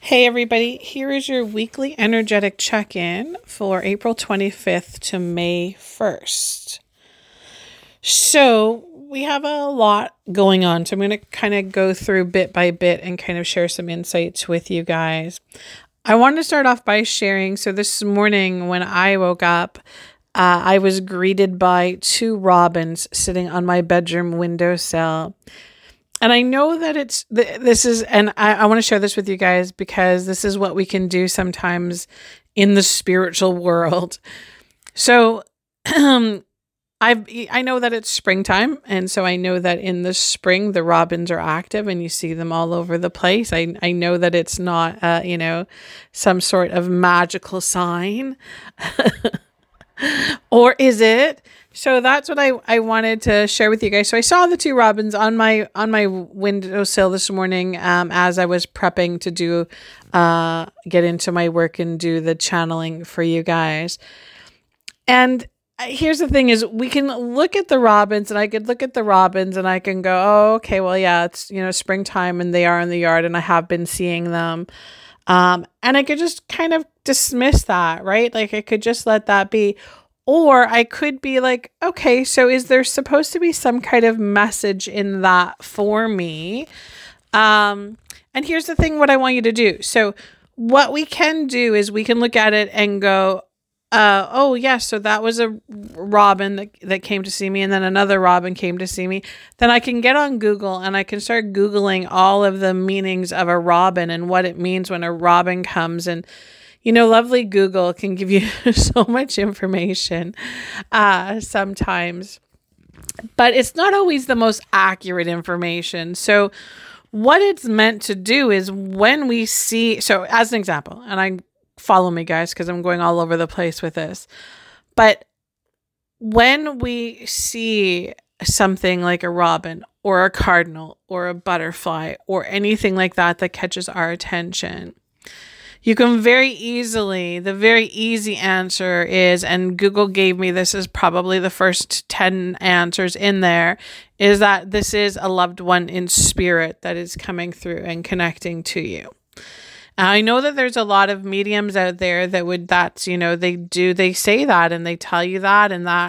Hey everybody, here is your weekly energetic check-in for April 25th to May 1st. So we have a lot going on, so I'm going to kind of go through bit by bit and kind of share some insights with you guys. I wanted to start off by sharing, so this morning when I woke up, I was greeted by two robins sitting on my bedroom windowsill. And I know that I want to share this with you guys because this is what we can do sometimes in the spiritual world. So I know that it's springtime. And so I know that in the spring, the robins are active and you see them all over the place. I know that it's not, some sort of magical sign. Or is it? So that's what I wanted to share with you guys. So I saw the two robins on my windowsill this morning as I was prepping to do get into my work and do the channeling for you guys. And here's the thing is we can look at the robins and I could look at the robins and I can go, oh, okay, well, yeah, it's, springtime and they are in the yard and I have been seeing them. And I could just kind of dismiss that, right? Like I could just let that be. Or I could be like, okay, so is there supposed to be some kind of message in that for me? And here's the thing, what I want you to do. So what we can do is we can look at it and go, oh yeah, so that was a robin that came to see me and then another robin came to see me. Then I can get on Google and I can start Googling all of the meanings of a robin and what it means when a robin comes. And lovely Google can give you so much information sometimes, but it's not always the most accurate information. So what it's meant to do is when we see, so as an example, and I follow me guys, because I'm going all over the place with this, but when we see something like a robin or a cardinal or a butterfly or anything like that catches our attention, you can the very easy answer is, and Google gave me this as probably the first 10 answers in there, is that this is a loved one in spirit that is coming through and connecting to you. I know that there's a lot of mediums out there they say that and they tell you that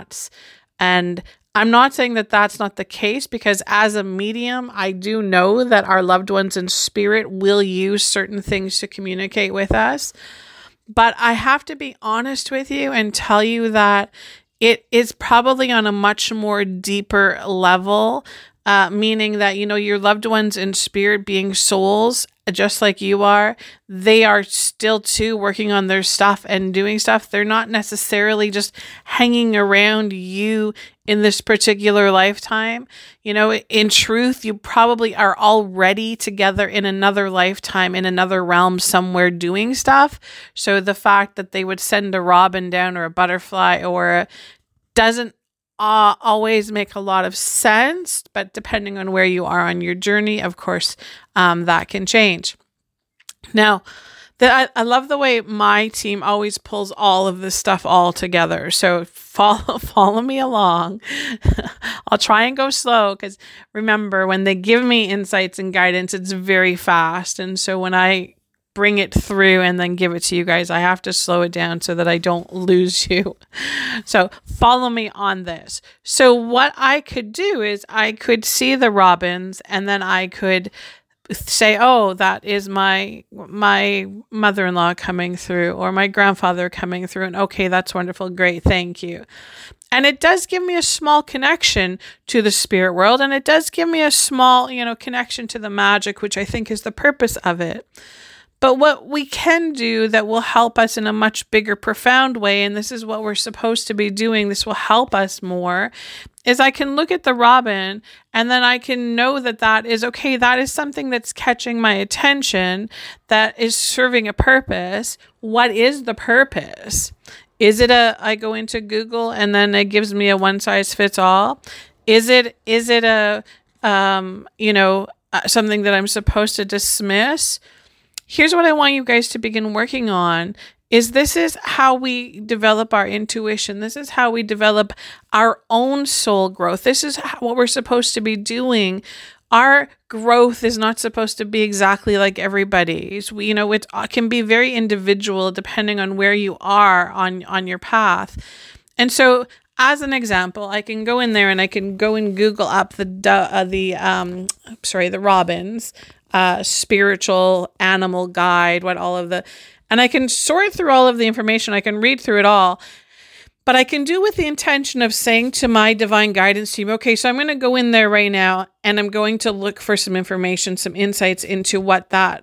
and I'm not saying that that's not the case, because as a medium, I do know that our loved ones in spirit will use certain things to communicate with us. But I have to be honest with you and tell you that it is probably on a much more deeper level, meaning that, your loved ones in spirit, being souls, just like you are, they are still too working on their stuff and doing stuff. They're not necessarily just hanging around you in this particular lifetime. In truth, you probably are already together in another lifetime, in another realm somewhere doing stuff. So the fact that they would send a robin down or a butterfly doesn't always make a lot of sense, but depending on where you are on your journey, of course, that can change. Now, I love the way my team always pulls all of this stuff all together. So follow me along. I'll try and go slow because remember, when they give me insights and guidance, it's very fast. And so when I bring it through and then give it to you guys, I have to slow it down so that I don't lose you. So follow me on this. So what I could do is I could see the robins and then I could say, oh, that is my mother-in-law coming through or my grandfather coming through. And okay, that's wonderful. Great. Thank you. And it does give me a small connection to the spirit world. And it does give me a small, connection to the magic, which I think is the purpose of it. But what we can do that will help us in a much bigger, profound way, and this is what we're supposed to be doing, this will help us more, is I can look at the robin and then I can know that is okay, that is something that's catching my attention, that is serving a purpose. What is the purpose? Is it I go into Google and then it gives me a one size fits all? Is it a, something that I'm supposed to dismiss? Here's what I want you guys to begin working on this is how we develop our intuition. This is how we develop our own soul growth. This is what we're supposed to be doing Our growth is not supposed to be exactly like everybody's. It can be very individual depending on where you are on your path. And so, as an example, I can go in there and I can go and Google up the Robbins spiritual animal guide, and I can sort through all of the information. I can read through it all. But I can do with the intention of saying to my divine guidance team, okay, so I'm going to go in there right now and I'm going to look for some information, some insights into why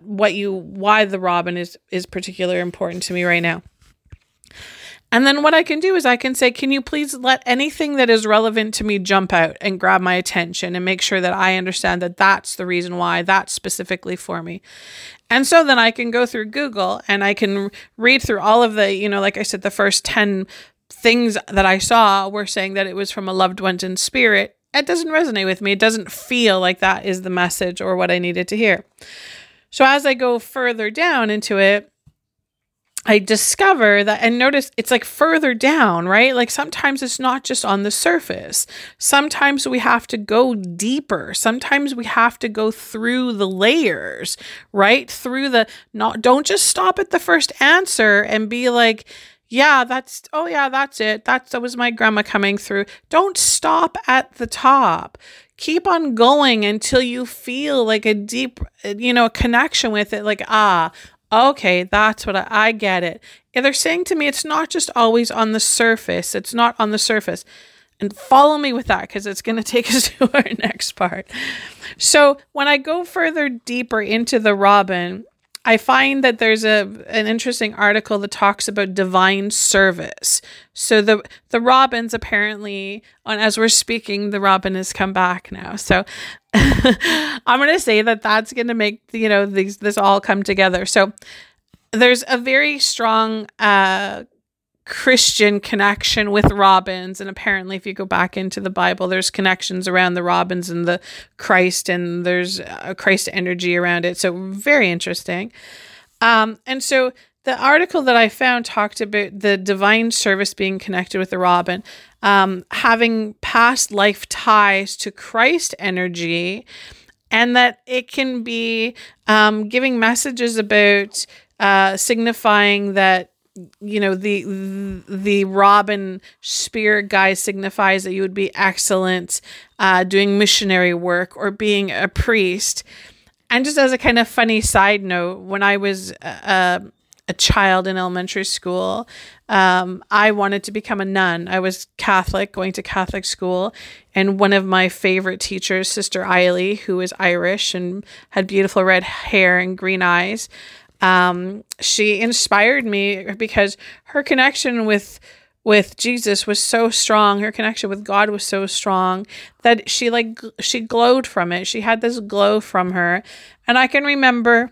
the robin is particularly important to me right now. And then what I can do is I can say, can you please let anything that is relevant to me jump out and grab my attention and make sure that I understand that that's the reason why that's specifically for me. And so then I can go through Google and I can read through all of the, like I said, the first 10 things that I saw were saying that it was from a loved one in spirit. It doesn't resonate with me. It doesn't feel like that is the message or what I needed to hear. So as I go further down into it, I discover that, and notice it's like further down, right? Like sometimes it's not just on the surface. Sometimes we have to go deeper. Sometimes we have to go through the layers, right? Don't just stop at the first answer and be like, yeah, that's it. That was my grandma coming through. Don't stop at the top. Keep on going until you feel like a deep, connection with it. Like, okay, that's what I get it. And they're saying to me, it's not just always on the surface. It's not on the surface. And follow me with that because it's going to take us to our next part. So when I go further deeper into the robin, I find that there's an interesting article that talks about divine service. So the robins apparently, as we're speaking, the robin has come back now. So I'm going to say that that's going to make, this all come together. So there's a very strong Christian connection with robins. And apparently if you go back into the Bible, there's connections around the robins and the Christ, and there's a Christ energy around it. So very interesting. And so the article that I found talked about the divine service being connected with the robin, having past life ties to Christ energy, and that it can be giving messages about signifying that, the robin spirit guide signifies that you would be excellent doing missionary work or being a priest. And just as a kind of funny side note, when I was a child in elementary school, I wanted to become a nun. I was Catholic, going to Catholic school, and one of my favorite teachers, Sister Eiley, who is Irish and had beautiful red hair and green eyes, she inspired me because her connection with Jesus was so strong. Her connection with God was so strong that she glowed from it. She had this glow from her. And I can remember,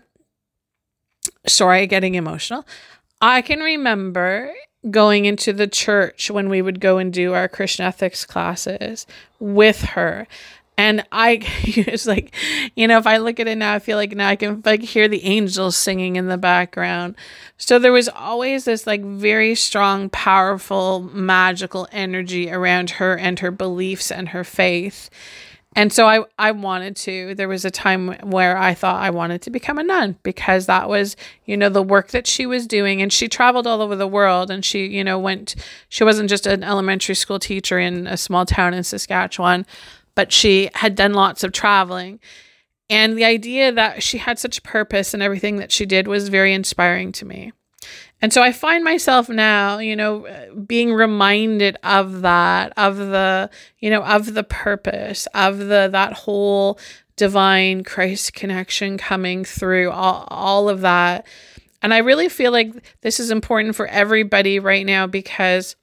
sorry, getting emotional. I can remember going into the church when we would go and do our Christian ethics classes with her. And it's like, if I look at it now, I feel like now I can hear the angels singing in the background. So there was always this very strong, powerful, magical energy around her and her beliefs and her faith. And so there was a time where I thought I wanted to become a nun because that was, the work that she was doing. And she traveled all over the world, and she, she wasn't just an elementary school teacher in a small town in Saskatchewan, but she had done lots of traveling. And the idea that she had such purpose in everything that she did was very inspiring to me. And so I find myself now, being reminded of that, of the purpose, of that whole divine Christ connection coming through, all of that. And I really feel like this is important for everybody right now because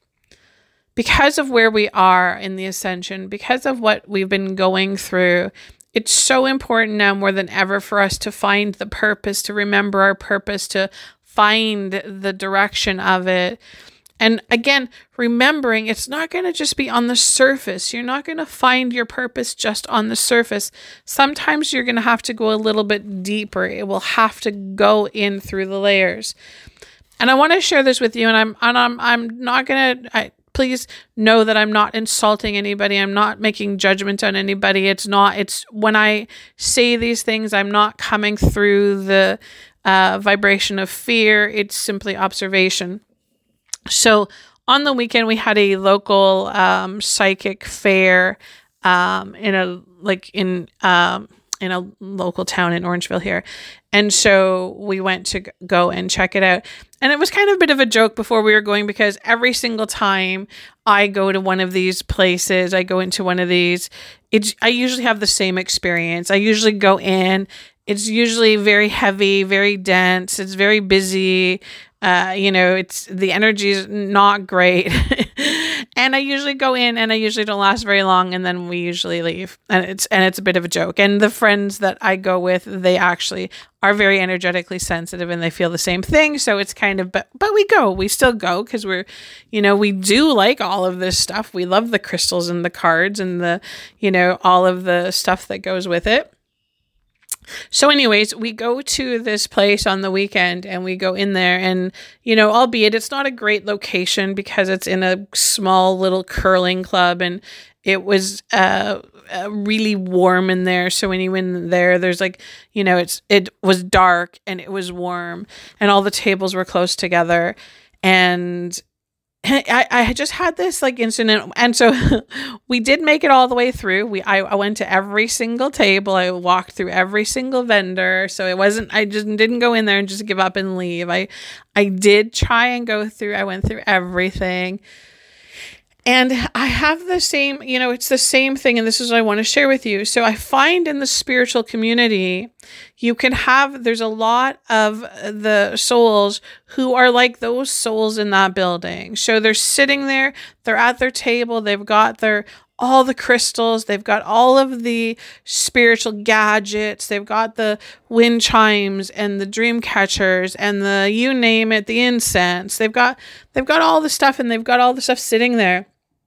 of where we are in the ascension, because of what we've been going through. It's so important now more than ever for us to find the purpose, to remember our purpose, to find the direction of it. And again, remembering it's not going to just be on the surface. You're not going to find your purpose just on the surface. Sometimes you're going to have to go a little bit deeper. It will have to go in through the layers. And I want to share this with you, and I'm not going to, please know that I'm not insulting anybody. I'm not making judgment on anybody. It's when I say these things, I'm not coming through the vibration of fear. It's simply observation. So on the weekend, we had a local psychic fair in a local town in Orangeville here. And so we went to go and check it out. And it was kind of a bit of a joke before we were going, because every single time I go to one of these places, I go into one of these, I usually have the same experience. I usually go in, it's usually very heavy, very dense, it's very busy. It's the energy is not great. And I usually go in and I usually don't last very long, and then we usually leave. And it's a bit of a joke. And the friends that I go with, they actually are very energetically sensitive and they feel the same thing. So it's kind of, but we still go because we do like all of this stuff. We love the crystals and the cards and all of the stuff that goes with it. So anyways, we go to this place on the weekend and we go in there, and, albeit it's not a great location because it's in a small little curling club, and it was really warm in there. So when you went in there, there's it was dark and it was warm and all the tables were close together. And I had just had this incident, and so we did make it all the way through. I went to every single table. I walked through every single vendor. So I just didn't go in there and just give up and leave. I did try and go through. I went through everything. And I have the same, it's the same thing. And this is what I want to share with you. So I find in the spiritual community, there's a lot of the souls who are like those souls in that building. So they're sitting there, they're at their table, they've got all the crystals, they've got all of the spiritual gadgets, they've got the wind chimes and the dream catchers and the, you name it, the incense. They've got all the stuff, and they've got all the stuff sitting there.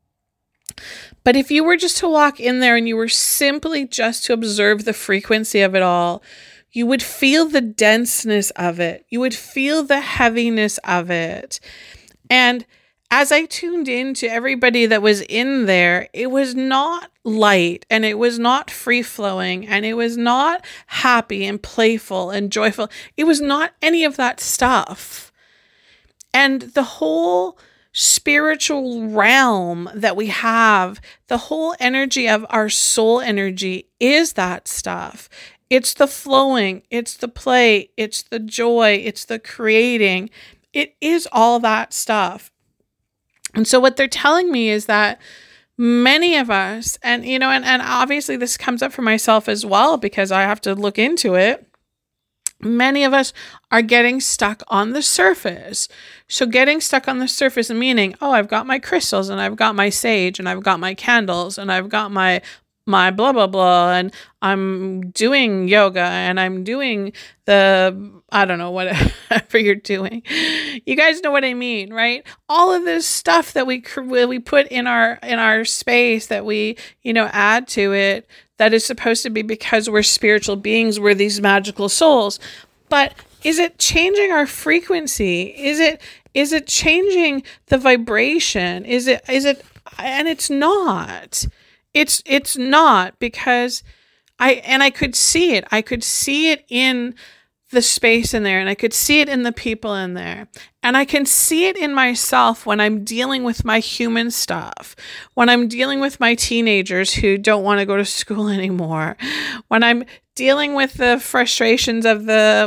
But if you were just to walk in there and you were simply just to observe the frequency of it all, you would feel the denseness of it. You would feel the heaviness of it. And as I tuned into everybody that was in there, it was not light, and it was not free flowing, and it was not happy and playful and joyful. It was not any of that stuff. And the whole spiritual realm that we have, the whole energy of our soul energy is that stuff. It's the flowing, it's the play, it's the joy, it's the creating. It is all that stuff. And so what they're telling me is that many of us, and obviously this comes up for myself as well because I have to look into it. Many of us are getting stuck on the surface. So getting stuck on the surface meaning, I've got my crystals, and I've got my sage, and I've got my candles, and I've got my blah, blah, blah, and I'm doing yoga, and I'm doing I don't know, whatever you're doing. You guys know what I mean, right? All of this stuff that we put in our space, that we, add to it, that is supposed to be because we're spiritual beings, we're these magical souls. But is it changing our frequency? Is it changing the vibration? Is it, and it's not. It's not, because I could see it. I could see it in the space in there, and I could see it in the people in there. And I can see it in myself when I'm dealing with my human stuff, when I'm dealing with my teenagers who don't want to go to school anymore, when I'm dealing with the frustrations of the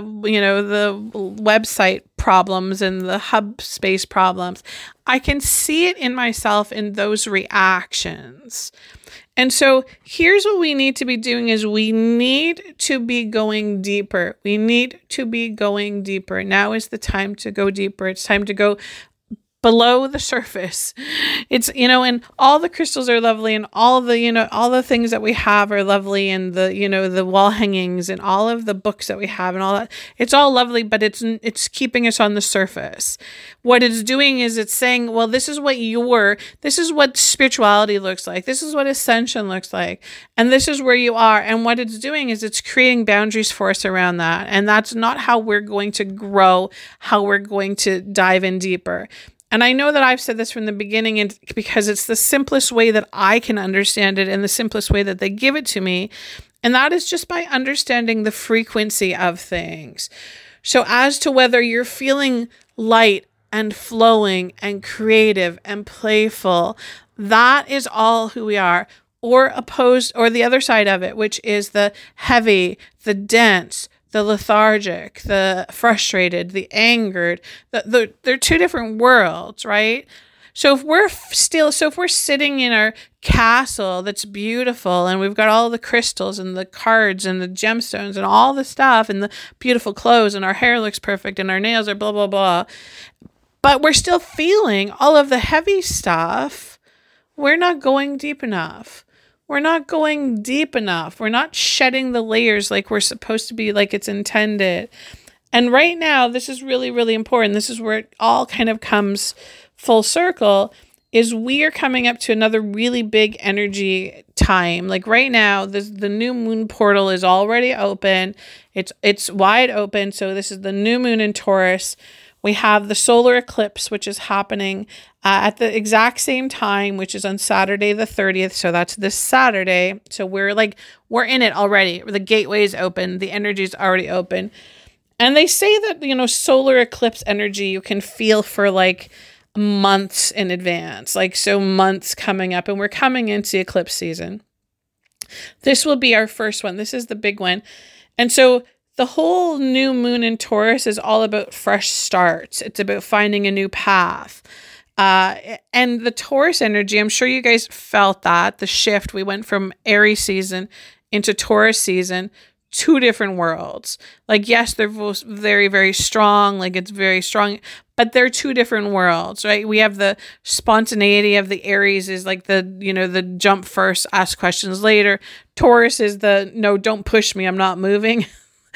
website problems and the hub space problems. I can see it in myself in those reactions. And so here's what we need to be doing is we need to be going deeper. We need to be going deeper. Now is the time to go deeper. It's time to go below the surface. It's, and all the crystals are lovely, and all the, all the things that we have are lovely, and the, the wall hangings and all of the books that we have and all that. It's all lovely, but it's keeping us on the surface. What it's doing is it's saying, well, this is what spirituality looks like. This is what ascension looks like. And this is where you are. And what it's doing is it's creating boundaries for us around that. And that's not how we're going to grow, how we're going to dive in deeper. And I know that I've said this from the beginning, and because it's the simplest way that I can understand it and the simplest way that they give it to me. And that is just by understanding the frequency of things. So as to whether you're feeling light and flowing and creative and playful, that is all who we are. Or opposed, or the other side of it, which is the heavy, the dense, the lethargic, the frustrated, the angered. They're two different worlds, right? So if we're sitting in our castle that's beautiful and we've got all the crystals and the cards and the gemstones and all the stuff and the beautiful clothes and our hair looks perfect and our nails are blah, blah, blah, but we're still feeling all of the heavy stuff, we're not going deep enough. We're not going deep enough. We're not shedding the layers like we're supposed to be, like it's intended. And right now, this is really, really important. This is where it all kind of comes full circle, is we are coming up to another really big energy time. Like right now, the new moon portal is already open. It's wide open. So this is the new moon in Taurus. We have the solar eclipse, which is happening at the exact same time, which is on Saturday the 30th. So that's this Saturday. So we're in it already. The gateway is open. The energy is already open. And they say that, solar eclipse energy you can feel for like months in advance, so months coming up, and we're coming into eclipse season. This will be our first one. This is the big one. And so the whole new moon in Taurus is all about fresh starts. It's about finding a new path. And the Taurus energy, I'm sure you guys felt that, the shift. We went from Aries season into Taurus season, two different worlds. Yes, they're both very, very strong. It's very strong, but they're two different worlds, right? We have the spontaneity of the Aries is the jump first, ask questions later. Taurus is no, don't push me, I'm not moving.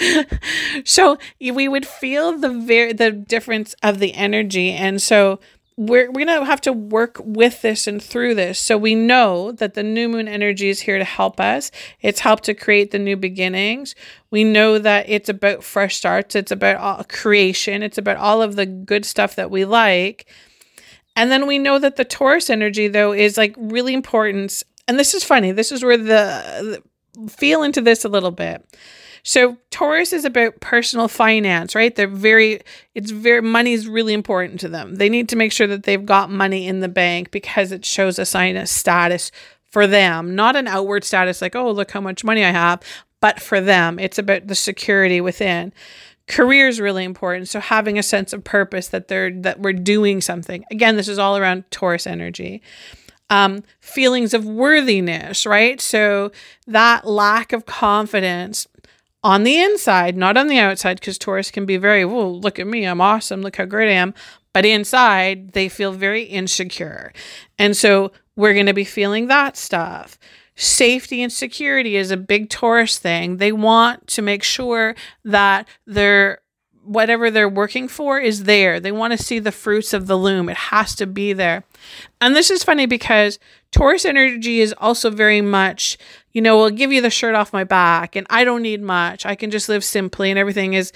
So we would feel the difference of the energy. And so we're going to have to work with this and through this. So we know that the new moon energy is here to help us. It's helped to create the new beginnings. We know that it's about fresh starts. It's about creation. It's about all of the good stuff that we like. And then we know that the Taurus energy, though, is really important. And this is funny. This is where feel into this a little bit. So Taurus is about personal finance, right? Money is really important to them. They need to make sure that they've got money in the bank because it shows a sign of status for them, not an outward status oh, look how much money I have, but for them, it's about the security within. Career is really important. So having a sense of purpose that we're doing something. Again, this is all around Taurus energy. Feelings of worthiness, right? So that lack of confidence on the inside, not on the outside, because Taurus can be very, whoa, look at me, I'm awesome, look how great I am. But inside, they feel very insecure. And so we're going to be feeling that stuff. Safety and security is a big Taurus thing. They want to make sure that whatever they're working for is there. They want to see the fruits of the loom. It has to be there. And this is funny because Taurus energy is also very much, we'll give you the shirt off my back and I don't need much. I can just live simply and everything is,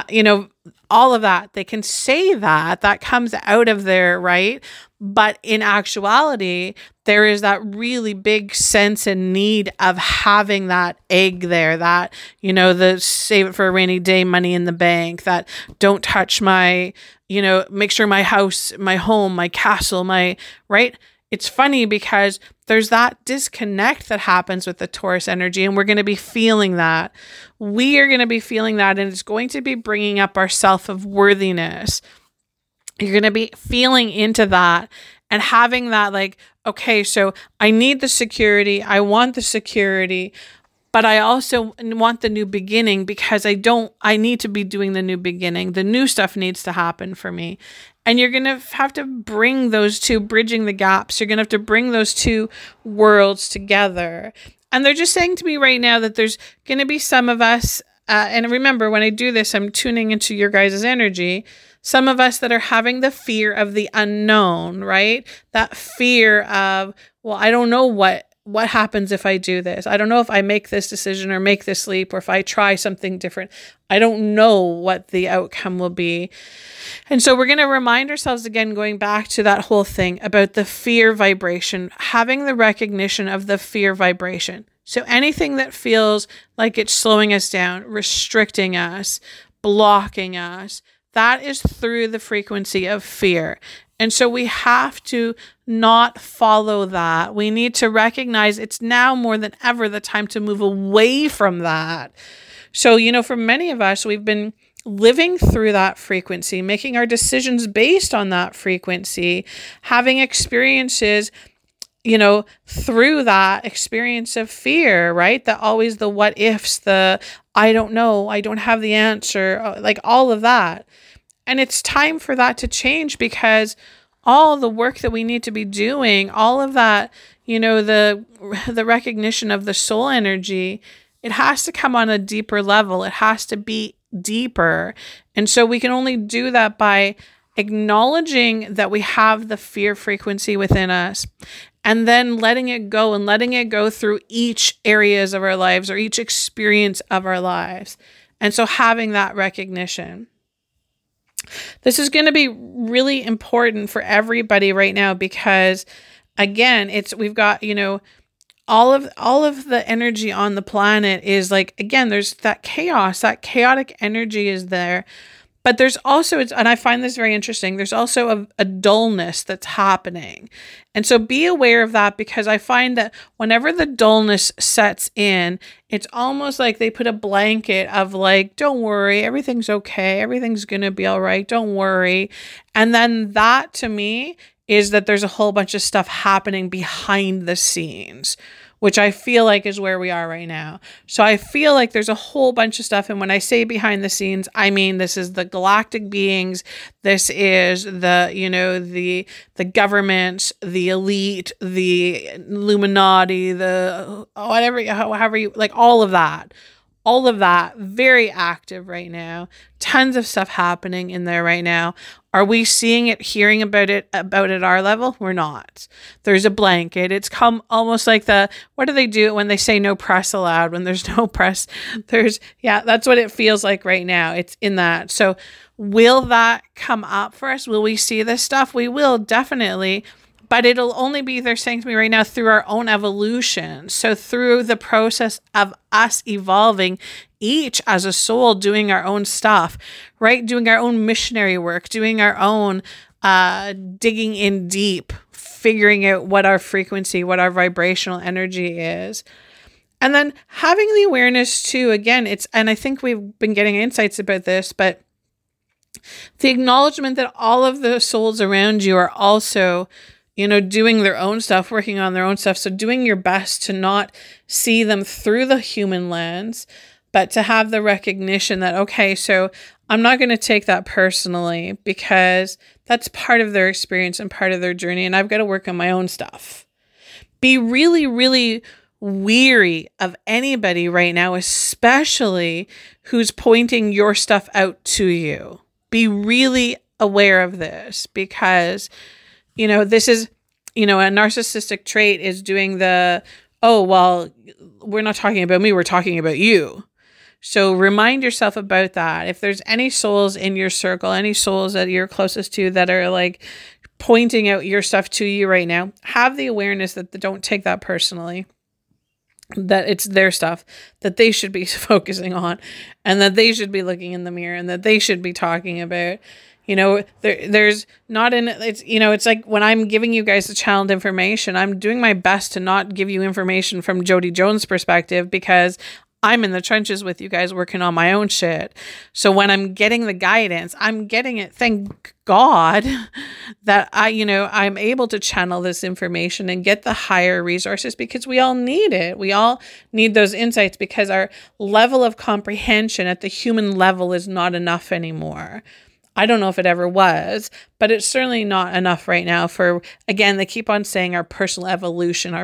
all of that. They can say that comes out of there, right? But in actuality, there is that really big sense and need of having that egg there, that, the save it for a rainy day money in the bank, that don't touch my, make sure my house, my home, my castle, right? It's funny because there's that disconnect that happens with the Taurus energy, and we're going to be feeling that. We are going to be feeling that, and it's going to be bringing up our self of worthiness. You're going to be feeling into that and having that okay, so I need the security. I want the security, but I also want the new beginning because I need to be doing the new beginning. The new stuff needs to happen for me. And you're going to have to bring those two, bridging the gaps. You're going to have to bring those two worlds together. And they're just saying to me right now that there's going to be some of us, and remember, when I do this, I'm tuning into your guys' energy. Some of us that are having the fear of the unknown, right? That fear of, well, I don't know what what happens if I do this? I don't know if I make this decision or make this leap, or if I try something different. I don't know what the outcome will be. And so we're going to remind ourselves again, going back to that whole thing about the fear vibration, having the recognition of the fear vibration. So anything that feels like it's slowing us down, restricting us, blocking us, that is through the frequency of fear. And so we have to not follow that. We need to recognize it's now more than ever the time to move away from that. So, for many of us, we've been living through that frequency, making our decisions based on that frequency, having experiences, through that experience of fear, right? Always the what ifs, the I don't know, I don't have the answer, like all of that. And it's time for that to change, because all the work that we need to be doing, all of that, the recognition of the soul energy, it has to come on a deeper level. It has to be deeper. And so we can only do that by acknowledging that we have the fear frequency within us, and then letting it go, and letting it go through each areas of our lives, or each experience of our lives. And so having that recognition. This is going to be really important for everybody right now, because again, we've got, all of the energy on the planet is like, again, there's that chaos, that chaotic energy is there. But there's also, and I find this very interesting, there's also a dullness that's happening. And so be aware of that, because I find that whenever the dullness sets in, it's almost like they put a blanket of like, don't worry, everything's okay, everything's going to be all right, don't worry. And then that to me is that there's a whole bunch of stuff happening behind the scenes, which I feel like is where we are right now. So I feel like there's a whole bunch of stuff. And when I say behind the scenes, I mean, this is the galactic beings. This is the governments, the elite, the Illuminati, the whatever, however you like, all of that very active right now. Tons of stuff happening in there right now. Are we seeing it, hearing about it at our level? We're not. There's a blanket. It's come almost like what do they do when they say no press allowed? When there's no press, that's what it feels like right now. It's in that. So will that come up for us? Will we see this stuff? We will, definitely. But it'll only be, they're saying to me right now, through our own evolution. So through the process of us evolving, each as a soul doing our own stuff, right? Doing our own missionary work, doing our own digging in deep, figuring out what our frequency, what our vibrational energy is. And then having the awareness too, again, and I think we've been getting insights about this, but the acknowledgement that all of the souls around you are also doing their own stuff, working on their own stuff. So doing your best to not see them through the human lens, but to have the recognition that, okay, so I'm not going to take that personally, because that's part of their experience and part of their journey. And I've got to work on my own stuff. Be really, really weary of anybody right now, especially who's pointing your stuff out to you. Be really aware of this, because this is, a narcissistic trait is doing we're not talking about me, we're talking about you. So remind yourself about that. If there's any souls in your circle, any souls that you're closest to that are like pointing out your stuff to you right now, have the awareness that don't take that personally, that it's their stuff that they should be focusing on, and that they should be looking in the mirror, and that they should be talking about. There's not it's like when I'm giving you guys the channeled information, I'm doing my best to not give you information from Jody Jones' perspective, because I'm in the trenches with you guys working on my own shit. So when I'm getting the guidance, I'm getting it. Thank God that I'm able to channel this information and get the higher resources, because we all need it. We all need those insights, because our level of comprehension at the human level is not enough anymore. I don't know if it ever was, but it's certainly not enough right now for, again, they keep on saying our personal evolution.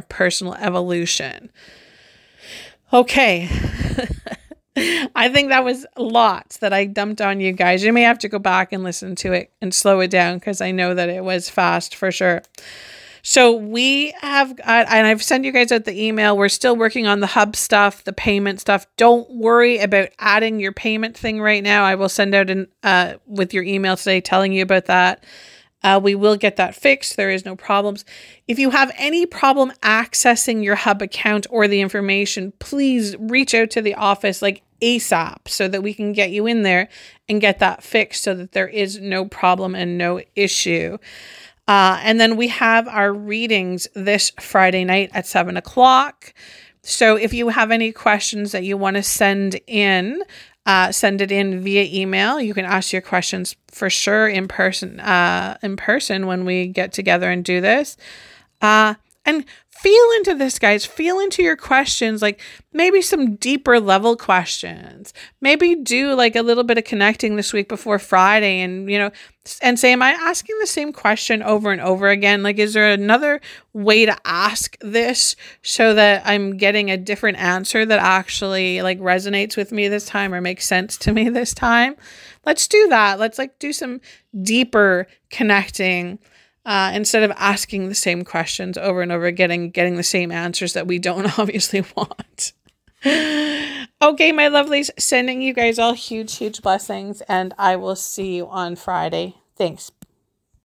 Okay. I think that was lots that I dumped on you guys. You may have to go back and listen to it and slow it down, because I know that it was fast for sure. So we have got, and I've sent you guys out the email. We're still working on the hub stuff, the payment stuff. Don't worry about adding your payment thing right now. I will send out with your email today telling you about that. We will get that fixed. There is no problems. If you have any problem accessing your hub account or the information, please reach out to the office like ASAP so that we can get you in there and get that fixed so that there is no problem and no issue. And then we have our readings this Friday night at 7:00. So if you have any questions that you want to send send it in via email. You can ask your questions for sure in person when we get together and do this. And feel into this, guys. Feel into your questions, like maybe some deeper level questions. Maybe do like a little bit of connecting this week before Friday and, and say, am I asking the same question over and over again? Like, is there another way to ask this so that I'm getting a different answer that actually like resonates with me this time or makes sense to me this time? Let's do that. Let's like do some deeper connecting. Instead of asking the same questions over and over, getting the same answers that we don't obviously want. Okay, my lovelies, sending you guys all huge, huge blessings, and I will see you on Friday. Thanks.